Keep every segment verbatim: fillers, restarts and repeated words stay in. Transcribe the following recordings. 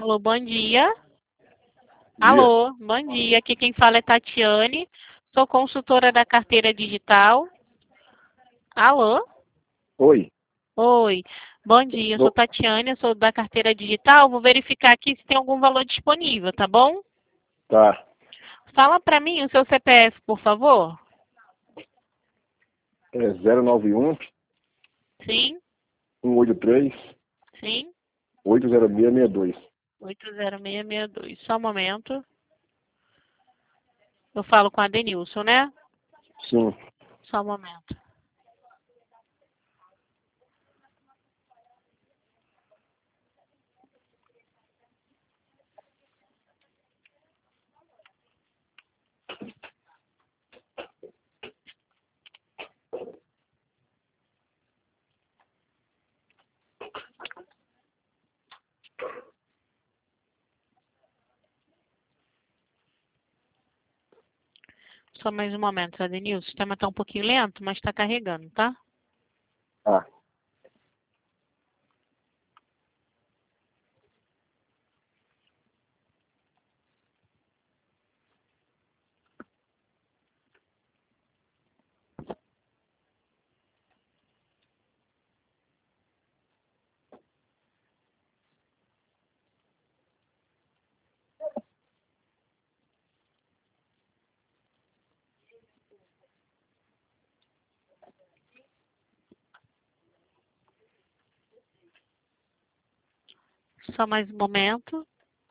Alô, bom dia. Alô, bom dia. Aqui quem fala é Tatiane. Sou consultora da carteira digital. Alô? Oi. Oi. Bom dia, eu sou Tatiane, eu sou da carteira digital. Vou verificar aqui se tem algum valor disponível, tá bom? Tá. Fala pra mim o seu C P F, por favor. É zero nove um, Sim, um oito três, sim. oito zero seis seis dois. oito zero seis seis dois. Só um momento. Eu falo com a Denilson, né? Sim. Só um momento. Só mais um momento, tá, Denilson? O sistema está um pouquinho lento, mas está carregando, tá? Tá. Só mais um momento.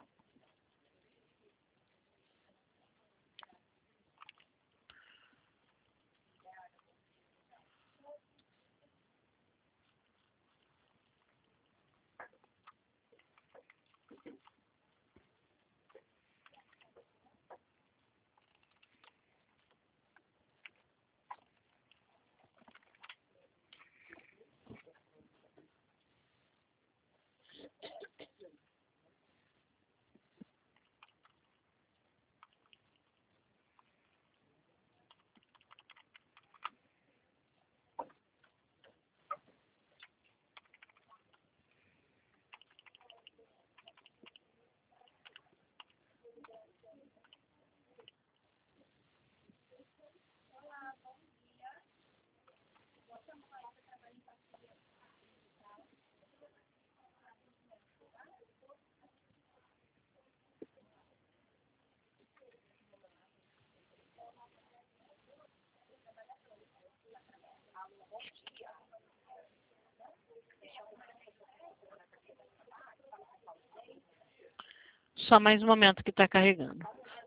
Só mais um momento que está carregando.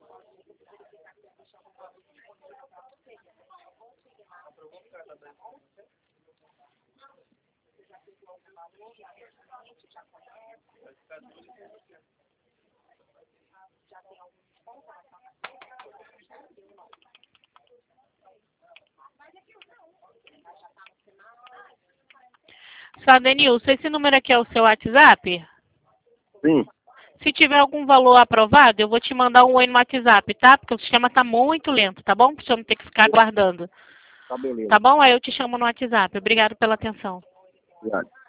Só, Denilson, esse número aqui é o seu WhatsApp? Sim. Se tiver algum valor aprovado, eu vou te mandar um oi no WhatsApp, tá? Porque o sistema está muito lento, tá bom? Para você não ter que ficar aguardando. Tá beleza. Tá bom? Aí eu te chamo no WhatsApp. Obrigado pela atenção. Obrigado.